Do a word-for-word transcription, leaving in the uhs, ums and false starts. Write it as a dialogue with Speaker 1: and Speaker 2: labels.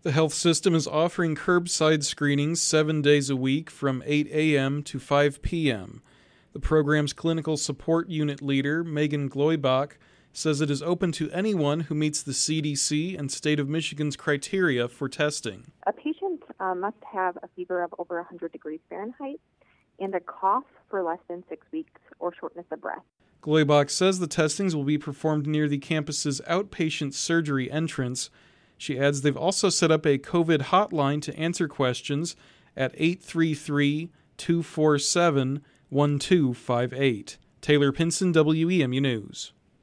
Speaker 1: The health system is offering curbside screenings seven days a week from eight a.m. to five p.m. The program's clinical support unit leader, Megan Gloybach, says it is open to anyone who meets the C D C and state of Michigan's criteria for testing.
Speaker 2: A patient uh, must have a fever of over one hundred degrees Fahrenheit and a cough for less than six weeks or shortness of breath.
Speaker 1: Gloybach says the testings will be performed near the campus's outpatient surgery entrance. She adds they've also set up a COVID hotline to answer questions at eight three three, two four seven, one two five eight. Taylor Pinson, W E M U News.